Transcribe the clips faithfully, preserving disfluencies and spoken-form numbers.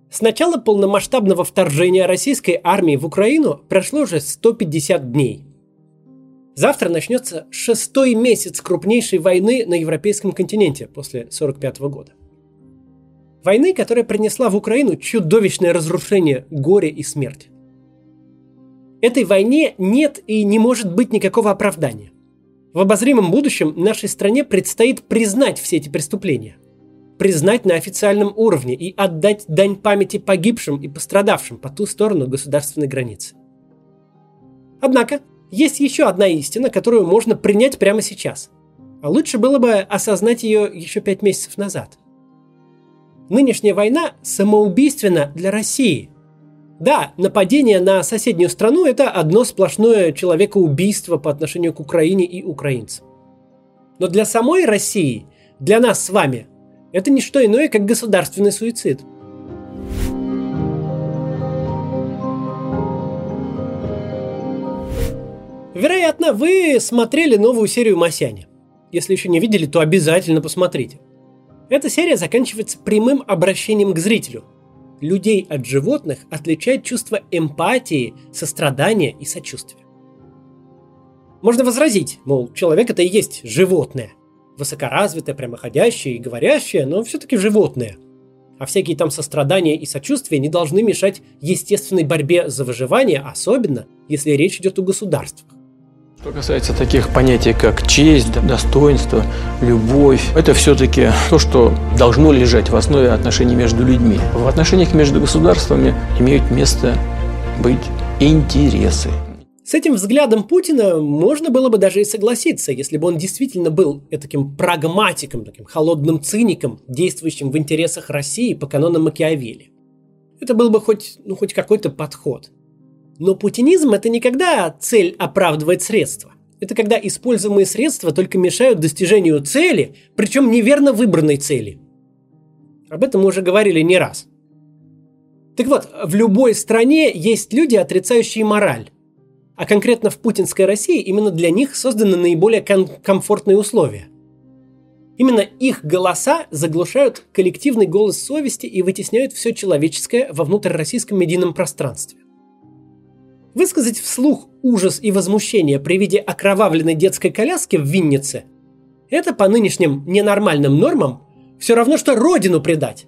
С начала полномасштабного вторжения российской армии в Украину прошло уже сто пятьдесят дней. Завтра начнется шестой месяц крупнейшей войны на европейском континенте после сорок пятого года. Войны, которая принесла в Украину чудовищное разрушение, горе и смерть. Этой войне нет и не может быть никакого оправдания. В обозримом будущем нашей стране предстоит признать все эти преступления. Признать на официальном уровне и отдать дань памяти погибшим и пострадавшим по ту сторону государственной границы. Однако, есть еще одна истина, которую можно принять прямо сейчас. А лучше было бы осознать ее еще пять месяцев назад. Нынешняя война самоубийственна для России. Да, нападение на соседнюю страну – это одно сплошное человекоубийство по отношению к Украине и украинцам. Но для самой России, для нас с вами, это не что иное, как государственный суицид. Вероятно, вы смотрели новую серию «Масяня». Если еще не видели, то обязательно посмотрите. Эта серия заканчивается прямым обращением к зрителю. Людей от животных отличает чувство эмпатии, сострадания и сочувствия. Можно возразить, мол, человек это и есть животное. Высокоразвитое, прямоходящее и говорящее, но все-таки животное. А всякие там сострадания и сочувствия не должны мешать естественной борьбе за выживание, особенно если речь идет о государствах. Что касается таких понятий, как честь, достоинство, любовь, это все-таки то, что должно лежать в основе отношений между людьми. В отношениях между государствами имеют место быть интересы. С этим взглядом Путина можно было бы даже и согласиться, если бы он действительно был таким прагматиком, таким холодным циником, действующим в интересах России по канонам Макиавелли. Это был бы хоть, ну, хоть какой-то подход. Но путинизм – это не когда цель оправдывает средства. Это когда используемые средства только мешают достижению цели, причем неверно выбранной цели. Об этом мы уже говорили не раз. Так вот, в любой стране есть люди, отрицающие мораль. А конкретно в путинской России именно для них созданы наиболее ком- комфортные условия. Именно их голоса заглушают коллективный голос совести и вытесняют все человеческое во внутрироссийском медийном пространстве. Высказать вслух ужас и возмущение при виде окровавленной детской коляски в Виннице – это по нынешним ненормальным нормам все равно, что родину предать.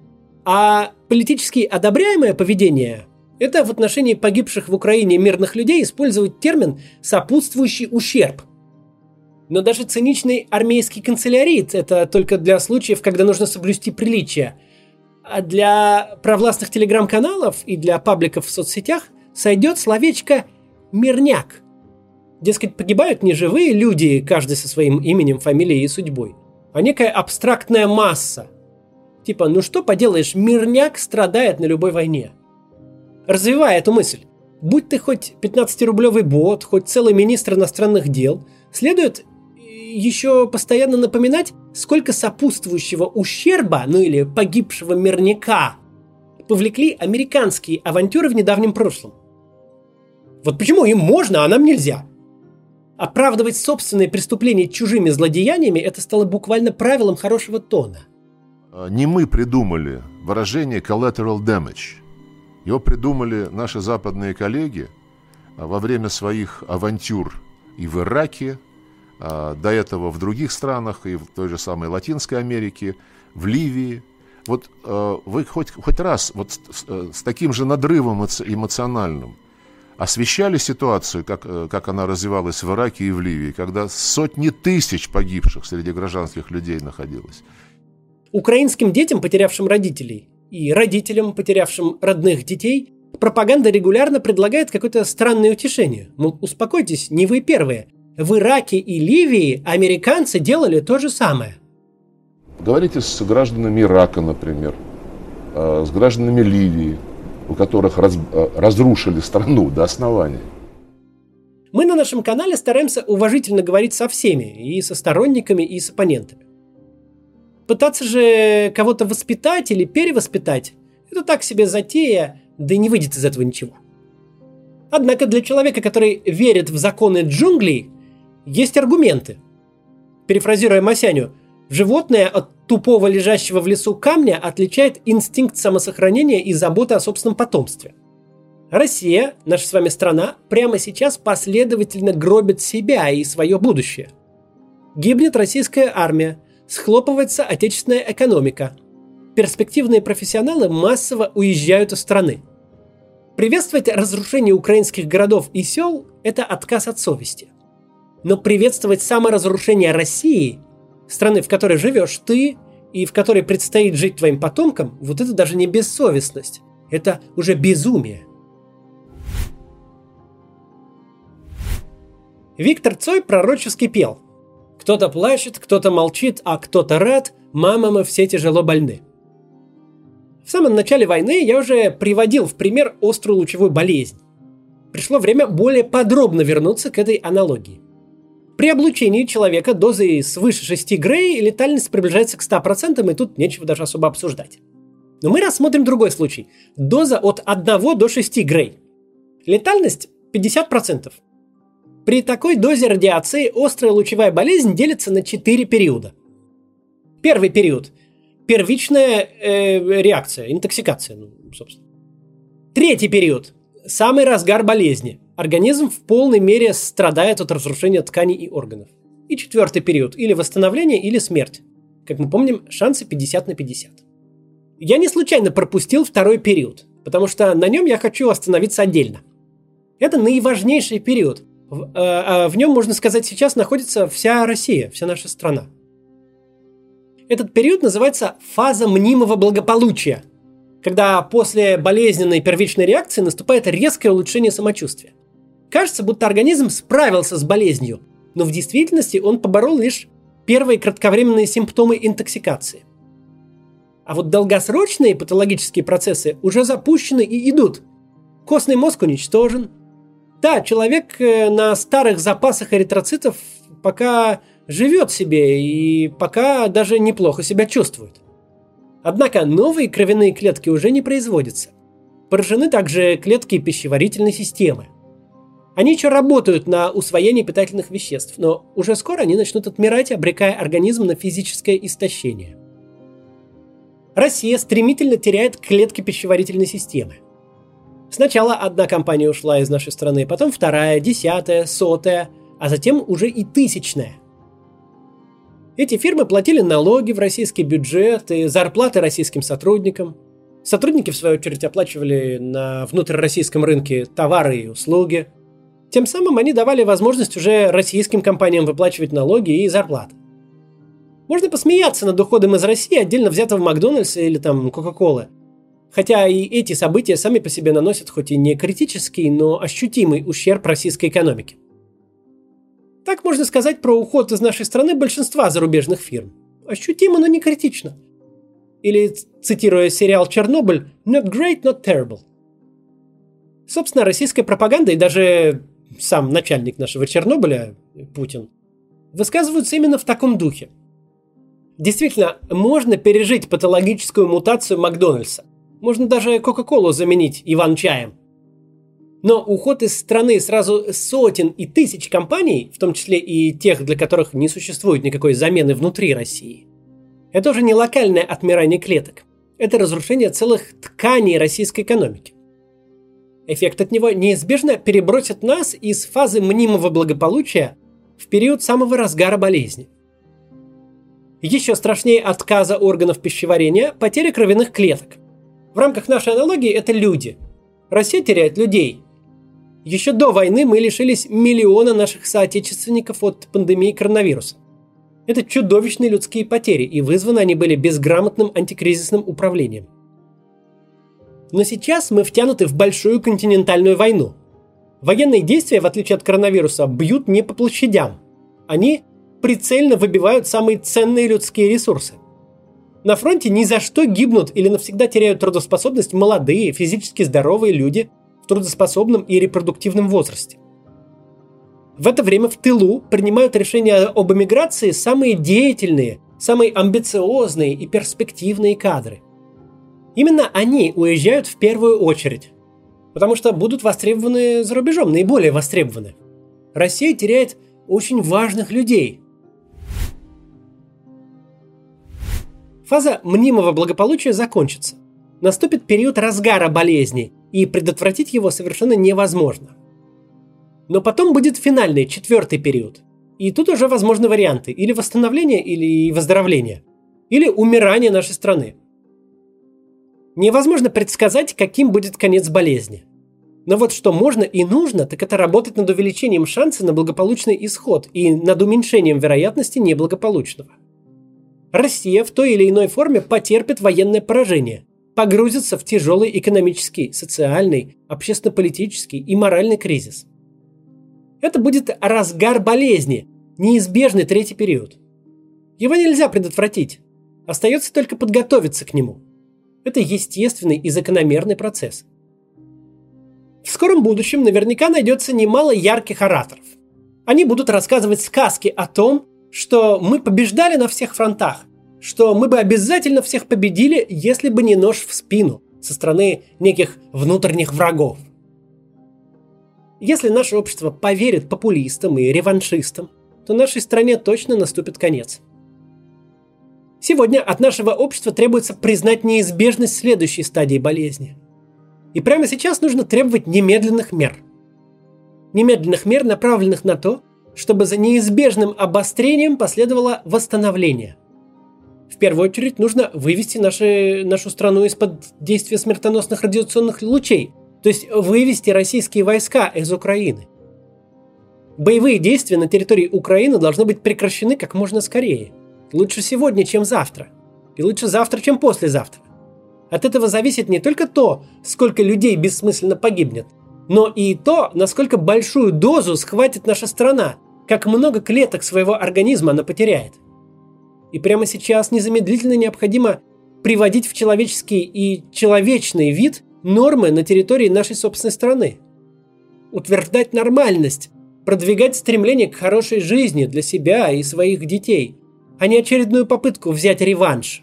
А политически одобряемое поведение – это в отношении погибших в Украине мирных людей использовать термин «сопутствующий ущерб». Но даже циничный армейский канцелярит – это только для случаев, когда нужно соблюсти приличия. А для провластных телеграм-каналов и для пабликов в соцсетях сойдет словечко «мирняк». Дескать, погибают не живые люди, каждый со своим именем, фамилией и судьбой, а некая абстрактная масса. Типа, ну что поделаешь, мирняк страдает на любой войне. Развивая эту мысль, будь ты хоть пятнадцатирублевый бот, хоть целый министр иностранных дел, следует еще постоянно напоминать, сколько сопутствующего ущерба, ну или погибшего мирняка, повлекли американские авантюры в недавнем прошлом. Вот почему им можно, а нам нельзя? Оправдывать собственные преступления чужими злодеяниями – это стало буквально правилом хорошего тона. Не мы придумали выражение collateral damage. Его придумали наши западные коллеги во время своих авантюр и в Ираке, до этого в других странах, и в той же самой Латинской Америке, в Ливии. Вот вы хоть, хоть раз вот с, с таким же надрывом эмоциональным освещали ситуацию, как, как она развивалась в Ираке и в Ливии, когда сотни тысяч погибших среди гражданских людей находилось. Украинским детям, потерявшим родителей, и родителям, потерявшим родных детей, пропаганда регулярно предлагает какое-то странное утешение. Мол, успокойтесь, не вы первые. В Ираке и Ливии американцы делали то же самое. Говорите с гражданами Ирака, например, с гражданами Ливии, у которых раз, разрушили страну до основания. Мы на нашем канале стараемся уважительно говорить со всеми, и со сторонниками, и с оппонентами. Пытаться же кого-то воспитать или перевоспитать – это так себе затея, да и не выйдет из этого ничего. Однако для человека, который верит в законы джунглей, есть аргументы. Перефразируя Масяню, Животное от тупого лежащего в лесу камня отличает инстинкт самосохранения и забота о собственном потомстве. Россия, наша с вами страна, прямо сейчас последовательно гробит себя и свое будущее. Гибнет российская армия, схлопывается отечественная экономика. Перспективные профессионалы массово уезжают из страны. Приветствовать разрушение украинских городов и сел – это отказ от совести. Но приветствовать саморазрушение России, страны, в которой живешь ты и в которой предстоит жить твоим потомкам, вот это даже не бессовестность, это уже безумие. Виктор Цой пророчески пел: «Кто-то плачет, кто-то молчит, а кто-то рад, мама, мы все тяжело больны». В самом начале войны я уже приводил в пример острую лучевую болезнь. Пришло время более подробно вернуться к этой аналогии. При облучении человека дозой свыше шести грей летальность приближается к ста процентам, и тут нечего даже особо обсуждать. Но мы рассмотрим другой случай. Доза от одного до шести грей. Летальность пятьдесят процентов. При такой дозе радиации острая лучевая болезнь делится на четыре периода. Первый период – первичная э, реакция, интоксикация, ну, собственно. Третий период – самый разгар болезни. Организм в полной мере страдает от разрушения тканей и органов. И четвертый период – или восстановление, или смерть. Как мы помним, шансы пятьдесят на пятьдесят. Я не случайно пропустил второй период, потому что на нем я хочу остановиться отдельно. Это наиважнейший период. В, э, в нем, можно сказать, сейчас находится вся Россия, вся наша страна. Этот период называется фаза мнимого благополучия, когда после болезненной первичной реакции наступает резкое улучшение самочувствия. Кажется, будто организм справился с болезнью, но в действительности он поборол лишь первые кратковременные симптомы интоксикации. А вот долгосрочные патологические процессы уже запущены и идут. Костный мозг уничтожен. Да, человек на старых запасах эритроцитов пока живет себе и пока даже неплохо себя чувствует. Однако новые кровяные клетки уже не производятся. Поражены также клетки пищеварительной системы. Они еще работают на усвоение питательных веществ, но уже скоро они начнут отмирать, обрекая организм на физическое истощение. Россия стремительно теряет клетки пищеварительной системы. Сначала одна компания ушла из нашей страны, потом вторая, десятая, сотая, а затем уже и тысячная. Эти фирмы платили налоги в российский бюджет и зарплаты российским сотрудникам. Сотрудники, в свою очередь, оплачивали на внутрироссийском рынке товары и услуги. Тем самым они давали возможность уже российским компаниям выплачивать налоги и зарплаты. Можно посмеяться над уходом из России отдельно взятого Макдональдса или там Кока-Колы. Хотя и эти события сами по себе наносят хоть и не критический, но ощутимый ущерб российской экономике. Так можно сказать про уход из нашей страны большинства зарубежных фирм. Ощутимо, но не критично. Или, цитируя сериал «Чернобыль», «not great, not terrible». Собственно, российская пропаганда и даже сам начальник нашего Чернобыля, Путин, высказываются именно в таком духе. Действительно, можно пережить патологическую мутацию Макдональдса. Можно даже Кока-Колу заменить Иван-чаем. Но уход из страны сразу сотен и тысяч компаний, в том числе и тех, для которых не существует никакой замены внутри России, это уже не локальное отмирание клеток. Это разрушение целых тканей российской экономики. Эффект от него неизбежно перебросит нас из фазы мнимого благополучия в период самого разгара болезни. Еще страшнее отказа органов пищеварения – потеря кровяных клеток. В рамках нашей аналогии это люди. Россия теряет людей. Еще до войны мы лишились миллиона наших соотечественников от пандемии коронавируса. Это чудовищные людские потери, и вызваны они были безграмотным антикризисным управлением. Но сейчас мы втянуты в большую континентальную войну. Военные действия, в отличие от коронавируса, бьют не по площадям. Они прицельно выбивают самые ценные людские ресурсы. На фронте ни за что гибнут или навсегда теряют трудоспособность молодые, физически здоровые люди в трудоспособном и репродуктивном возрасте. В это время в тылу принимают решения об эмиграции самые деятельные, самые амбициозные и перспективные кадры. Именно они уезжают в первую очередь, потому что будут востребованы за рубежом, наиболее востребованы. Россия теряет очень важных людей. Фаза мнимого благополучия закончится. Наступит период разгара болезни, и предотвратить его совершенно невозможно. Но потом будет финальный, четвертый период. И тут уже возможны варианты: или восстановления, или выздоровления, или умирания нашей страны. Невозможно предсказать, каким будет конец болезни. Но вот что можно и нужно, так это работать над увеличением шанса на благополучный исход и над уменьшением вероятности неблагополучного. Россия в той или иной форме потерпит военное поражение, погрузится в тяжелый экономический, социальный, общественно-политический и моральный кризис. Это будет разгар болезни, неизбежный третий период. Его нельзя предотвратить, остается только подготовиться к нему. Это естественный и закономерный процесс. В скором будущем наверняка найдется немало ярких ораторов. Они будут рассказывать сказки о том, что мы побеждали на всех фронтах, что мы бы обязательно всех победили, если бы не нож в спину со стороны неких внутренних врагов. Если наше общество поверит популистам и реваншистам, то нашей стране точно наступит конец. Сегодня от нашего общества требуется признать неизбежность следующей стадии болезни. И прямо сейчас нужно требовать немедленных мер. Немедленных мер, направленных на то, чтобы за неизбежным обострением последовало восстановление. В первую очередь нужно вывести наши, нашу страну из-под действия смертоносных радиационных лучей, то есть вывести российские войска из Украины. Боевые действия на территории Украины должны быть прекращены как можно скорее. Лучше сегодня, чем завтра. И лучше завтра, чем послезавтра. От этого зависит не только то, сколько людей бессмысленно погибнет, но и то, насколько большую дозу схватит наша страна, как много клеток своего организма она потеряет. И прямо сейчас незамедлительно необходимо приводить в человеческий и человечный вид нормы на территории нашей собственной страны. Утверждать нормальность, продвигать стремление к хорошей жизни для себя и своих детей, а не очередную попытку взять реванш.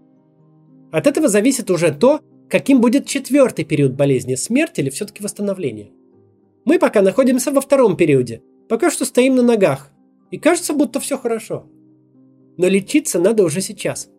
От этого зависит уже то, каким будет четвертый период болезни – смерть или все-таки восстановление. Мы пока находимся во втором периоде, пока что стоим на ногах, и кажется, будто все хорошо. Но лечиться надо уже сейчас.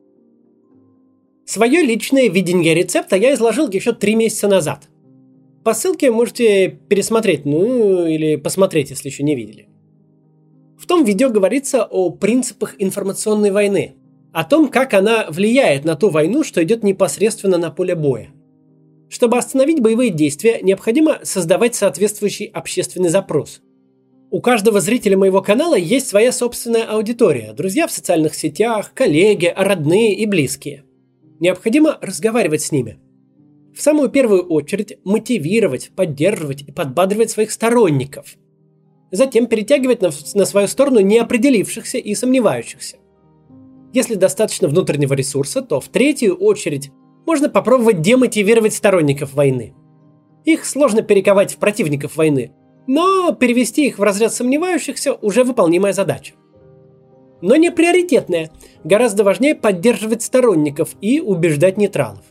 Свое личное видение рецепта я изложил еще три месяца назад. По ссылке можете пересмотреть, ну или посмотреть, если еще не видели. В том видео говорится о принципах информационной войны, о том, как она влияет на ту войну, что идет непосредственно на поле боя. Чтобы остановить боевые действия, необходимо создавать соответствующий общественный запрос. У каждого зрителя моего канала есть своя собственная аудитория, друзья в социальных сетях, коллеги, родные и близкие. Необходимо разговаривать с ними. В самую первую очередь мотивировать, поддерживать и подбадривать своих сторонников. Затем перетягивать на, на свою сторону неопределившихся и сомневающихся. Если достаточно внутреннего ресурса, то в третью очередь можно попробовать демотивировать сторонников войны. Их сложно перековать в противников войны, но перевести их в разряд сомневающихся уже выполнимая задача. Но не приоритетная, гораздо важнее поддерживать сторонников и убеждать нейтралов.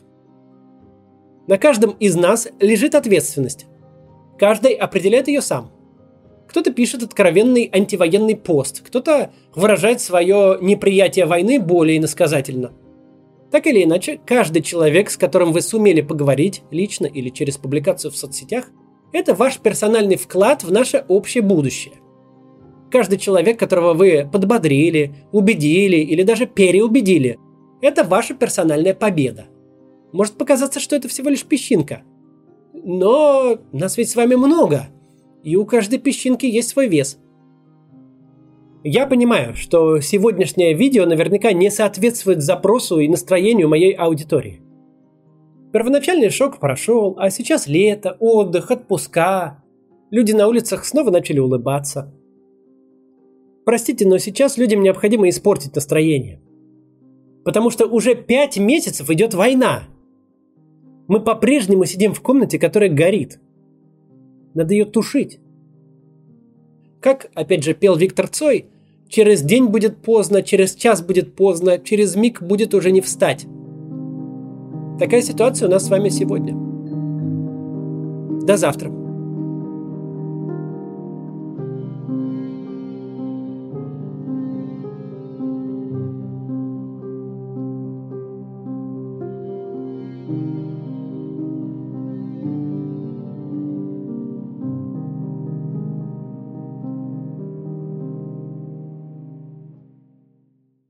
На каждом из нас лежит ответственность. Каждый определяет ее сам. Кто-то пишет откровенный антивоенный пост, кто-то выражает свое неприятие войны более иносказательно. Так или иначе, каждый человек, с которым вы сумели поговорить, лично или через публикацию в соцсетях, это ваш персональный вклад в наше общее будущее. Каждый человек, которого вы подбодрили, убедили или даже переубедили, это ваша персональная победа. Может показаться, что это всего лишь песчинка. Но нас ведь с вами много, и у каждой песчинки есть свой вес. Я понимаю, что сегодняшнее видео наверняка не соответствует запросу и настроению моей аудитории. Первоначальный шок прошел, а сейчас лето, отдых, отпуска. Люди на улицах снова начали улыбаться. Простите, но сейчас людям необходимо испортить настроение. Потому что уже пять месяцев идет война. Мы по-прежнему сидим в комнате, которая горит. Надо ее тушить. Как, опять же, пел Виктор Цой, через день будет поздно, через час будет поздно, через миг будет уже не встать. Такая ситуация у нас с вами сегодня. До завтра.